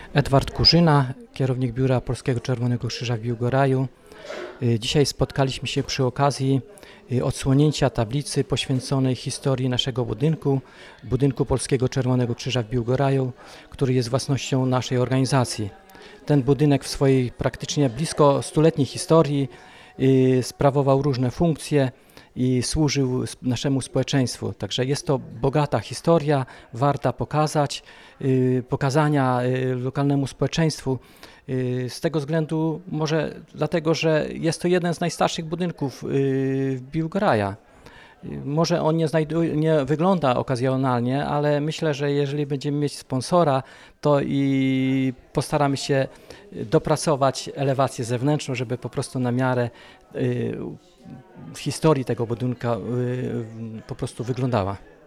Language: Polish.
Edward Kurzyna, kierownik Biura Polskiego Czerwonego Krzyża w Biłgoraju. Dzisiaj spotkaliśmy się przy okazji odsłonięcia tablicy poświęconej historii naszego budynku Polskiego Czerwonego Krzyża w Biłgoraju, który jest własnością naszej organizacji. Ten budynek w swojej praktycznie blisko stuletniej historii sprawował różne funkcje i służył naszemu społeczeństwu. Także jest to bogata historia, warta pokazania lokalnemu społeczeństwu. Z tego względu, może dlatego, że jest to jeden z najstarszych budynków w Biłgoraja. Może on nie wygląda okazjonalnie, ale myślę, że jeżeli będziemy mieć sponsora, to i postaramy się dopracować elewację zewnętrzną, żeby po prostu na miarę historii tego budynku po prostu wyglądała.